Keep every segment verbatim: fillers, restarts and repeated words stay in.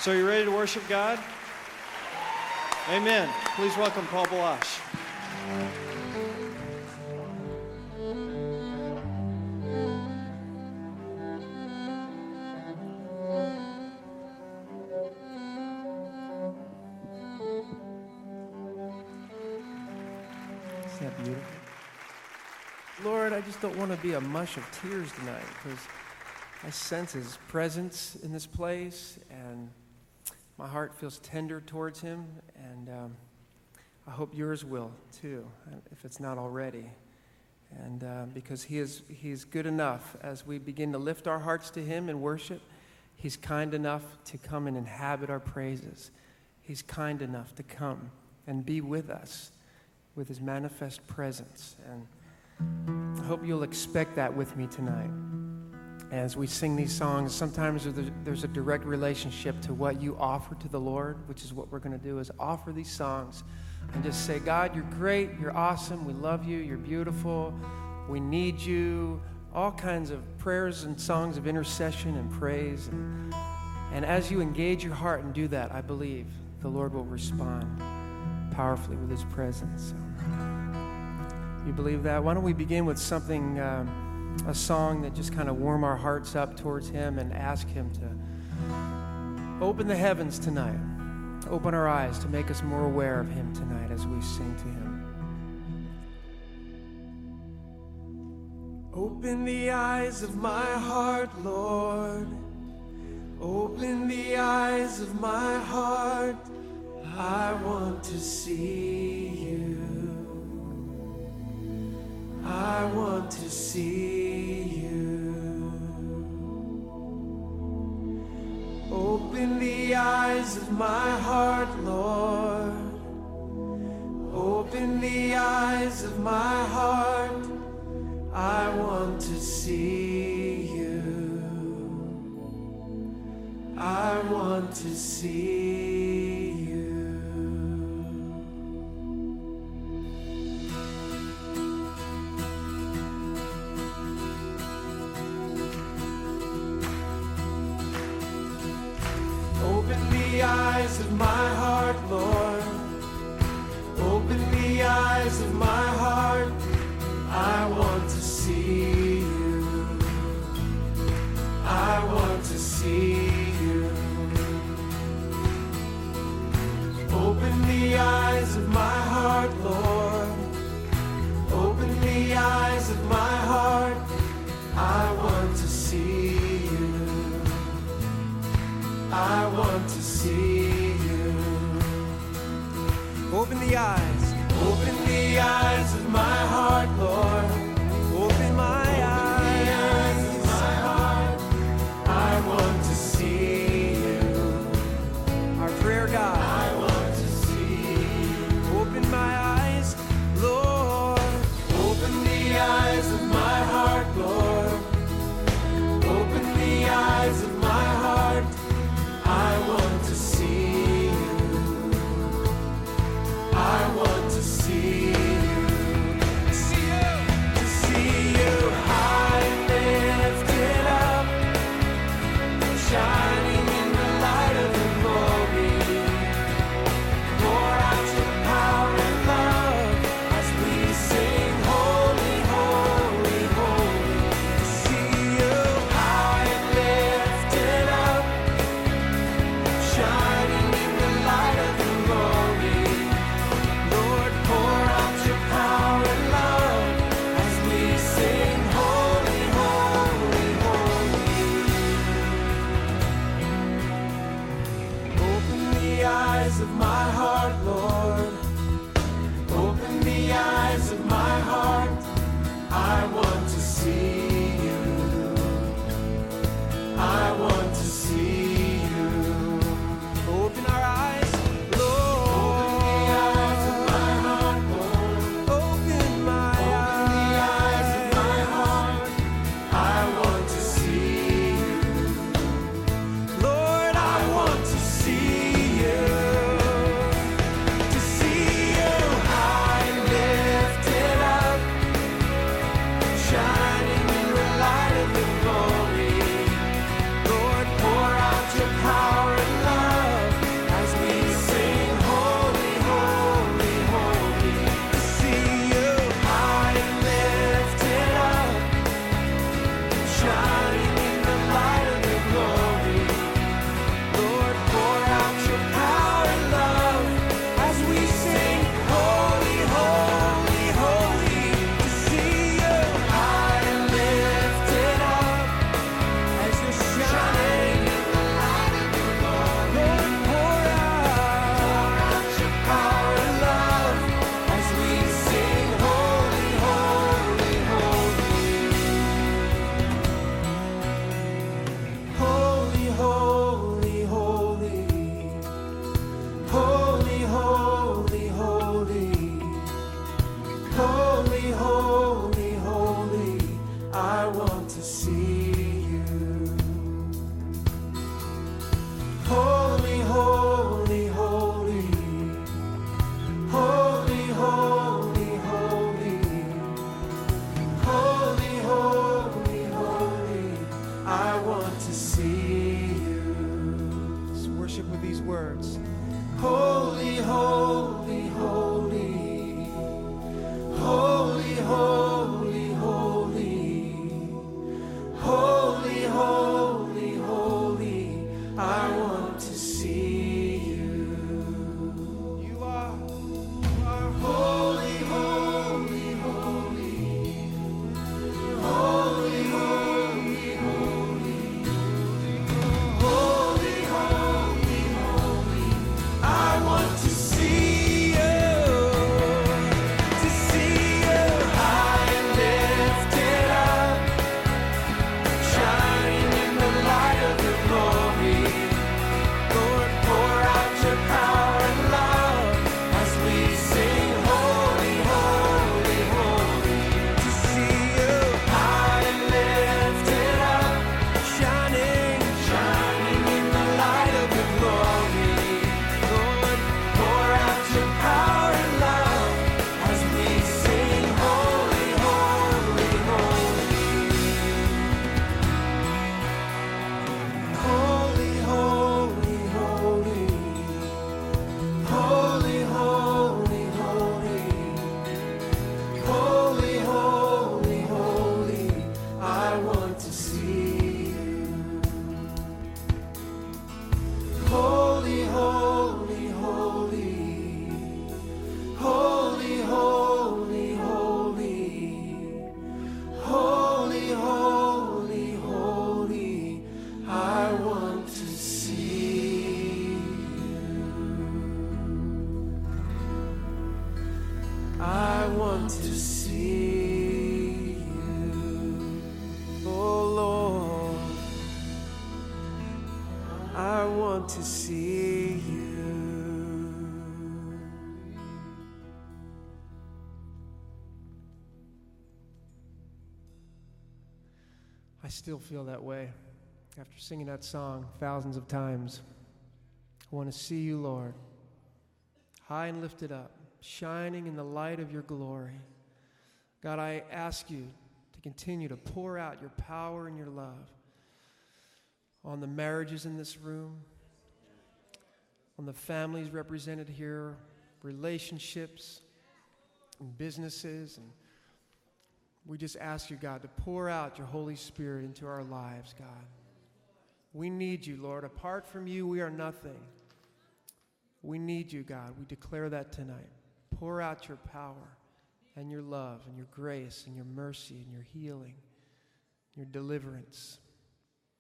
So are you ready to worship God? Amen. Please welcome Paul Balash. Isn't that beautiful? Lord, I just don't want to be a mush of tears tonight because I sense His presence in this place, and my heart feels tender towards Him, and um, I hope yours will too, if it's not already. And uh, because He is He's good enough as we begin to lift our hearts to Him in worship, He's kind enough to come and inhabit our praises. He's kind enough to come and be with us with His manifest presence. And I hope you'll expect that with me tonight. As we sing these songs, sometimes there's a direct relationship to what you offer to the Lord, which is what we're going to do, is offer these songs and just say, God, you're great, you're awesome, we love you, you're beautiful, we need you, all kinds of prayers and songs of intercession and praise. And, and as you engage your heart and do that, I believe the Lord will respond powerfully with His presence. So, you believe that? Why don't we begin with something... Um, a song that just kind of warm our hearts up towards Him and ask Him to open the heavens tonight, open our eyes to make us more aware of Him tonight as we sing to Him. Open the eyes of my heart, Lord. Open the eyes of my heart. I want to see You. I want to see You. Open the eyes of my heart, Lord. Open the eyes of my heart. I want to see You. I want to see You. Open the eyes of my heart, Lord. Open the eyes of my heart. I want to see You. I want to see You. Open the eyes of my heart, Lord. Open the eyes of my heart. I want to see You. I want to see You. Open the eyes. Open the eyes of my heart, Lord. Open my eyes of my heart. I want to see You. Our prayer, God. I want to see You. Open my eyes, Lord. Open the eyes of my heart, Lord. Open the eyes of my heart. I want to see You. I want to see You. See You. To see You high and lifted up, shining in the light of Your glory. Pour out Your power and love as we sing, holy, holy, holy. To see You high and lifted up, shining in the light of Your glory. Lord, pour out Your power and love as we sing, holy, holy, holy. Open the eyes of my heart, Lord. Open the eyes of my heart. I want to see You. I want to see You. Open our eyes, Lord. Open the eyes of my heart, Lord. Open my Open the eyes of my heart. I want to see You. Lord, I want to see You. want to see you, oh Lord. I want to see you. I still feel that way after singing that song thousands of times. I want to see you, Lord, high and lifted up, shining in the light of your glory. God, I ask you to continue to pour out your power and your love on the marriages in this room, on the families represented here, relationships and businesses. And we just ask you, God, to pour out your Holy Spirit into our lives, God. We need you, Lord. Apart from you, we are nothing. We need you, God. We declare that tonight. Pour out your power and your love and your grace and your mercy and your healing, your deliverance.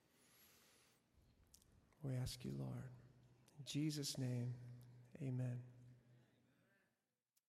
We ask you, Lord. In Jesus' name, amen.